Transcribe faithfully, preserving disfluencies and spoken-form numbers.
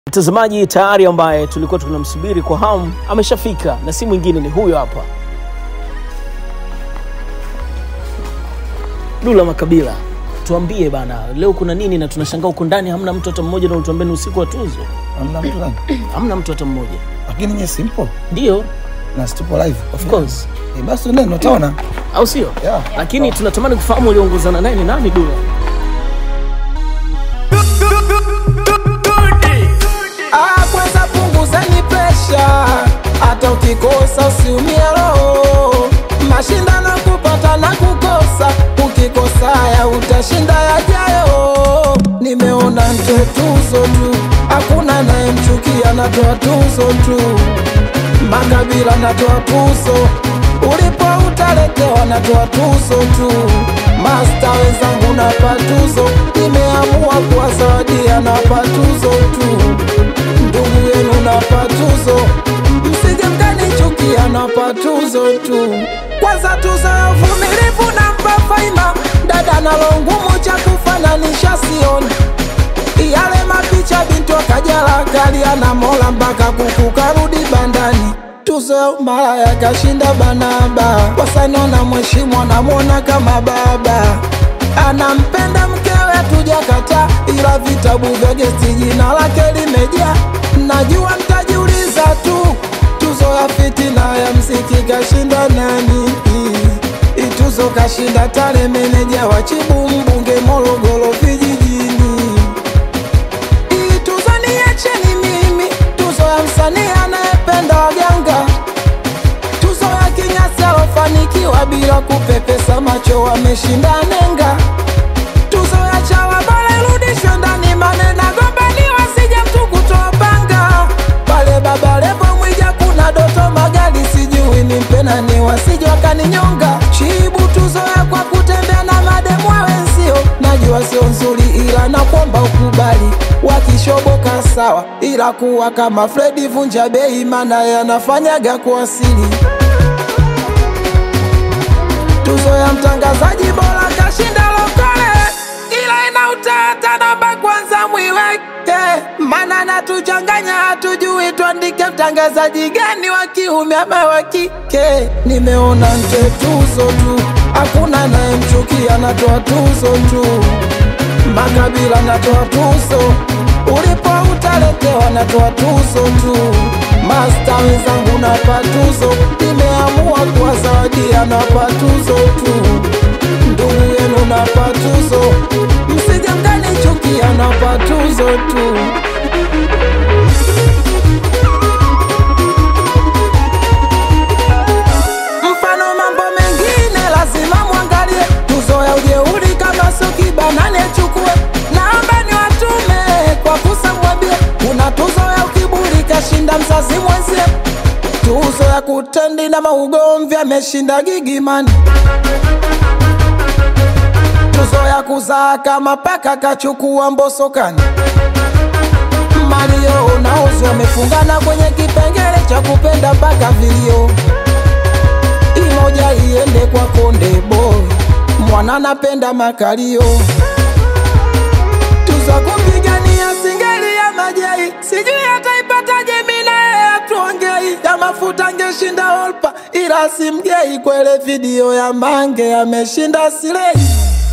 Mtazamaji tayari ambaye tulikuwa tunamsubiri kwa hamu ameshafika, na si mwingine ni huyo hapa, Dula Makabila. Tuambie bana, leo kuna nini? Na tunashangaa uko ndani hamna mtu hata mmoja, na utuambie ni usiku wa tuzo. Hamna mtu gani? Hamna mtu hata mmoja. Lakini ni simple. Ndio. Na stupo live. Of course. Eh, basi ndio utaona. Au sio? Yeah. Lakini yeah, tunatamani kufahamu uliongozana naye ni nani Dula? Ah, kwanza punguzeni pressure. Hata ukikosa usiumie roho. Mashindano kupata na kukosa. Ukikosa ya utashinda yajayo. Nimeona nje tuzo tu. Hakuna anayemchukia, natoa tuzo tu. Makabila natoa tuzo. Ulipo utaletewa natoa tuzo tu. Master wenzangu napa tuzo. Nimeamua kuwazawadia napa tuzo tu. Ndugu yenu napa tuzo. Msije mkanichukia napa tuzo tu. Kwanza tuzo ya uvumilivu nampa Faima. Dada nalo ngumu cha kufananisha sioni. Yale mapicha bintu akajala kalia na Mola mpaka kuku karudi bandani. Tuzo mara ya kashinda Banaba. Wasanona mheshimu anamuona kama baba. Anampenda mkewe tujakata, ila vitabu vya gesti jina lake limejaa. Najua mtajiuliza tu, tuzo ya fitina ya mziki kashinda nani? Ituzo kashinda Tale, meneja wa Chibu, mbunge Morogoro vijijini. Ituzo niacheni mimi, tuzo ya msanii anayependa waganga. Tuzo ya Kinyasi alofanikiwa bila kupepesa macho, wameshinda nenga. Tuzo ya Chawa bora irudishwe ndani, manena gombaniwa sije mtu kutoa panga. Pale Baba Levo Mwija kuna Doto Magali, sijui ni mpena ni wasije wakaninyonga. Chibu tuzo ya kwa kutembea na mademu wa wenzio. Najua sio nzuri ila nakuomba ukubali. Wakishoboka sawa, ila kuwa kama Fredi vunja bei, maana yanafanyaga kuasili. Tuzo ya mtangazaji bora kashinda Lokole, ila ina utata namba kwanza mwiweke. Maana natuchanganya hatujui tuandike mtangazaji gani wa kiume ama wa kike. Nimeona nje tuzo tu, hakuna anayemchukia, natoa tuzo tu. Makabila natoa tuzo, ulipo utaletewa natoa tuzo tu. Master wenzangu napa tuzo, nimeamua kuwazawadia napa tuzo tu. Ndugu yenu napa tuzo, msije mkanichukia napa tuzo tu. Mfano mambo mengine lazima muangalie. Tuzo ya ujeuri kama Soki Banane chukue. Naomba ni watume kwa kusamwambie. Kuna tuzo ya ukiburi kashinda mzazi mwenzie. Tuzo ya kutendi na maugomvi ameshinda Gigimani. Tuzo ya kuzaa kama paka kachukua Mbosokani. Mario na Ozo wamefungana kwenye kipengele cha kupenda mpaka vilio. Imoja iende kwa Konde Boy, mwana napenda makalio. Tuzo kupigania singeli ya Majai, sijui ataipataje mina ya tuongei. Ya mafuta ngeshinda Olpa, ila simgei. Kwele video ya Mange ameshinda Silei.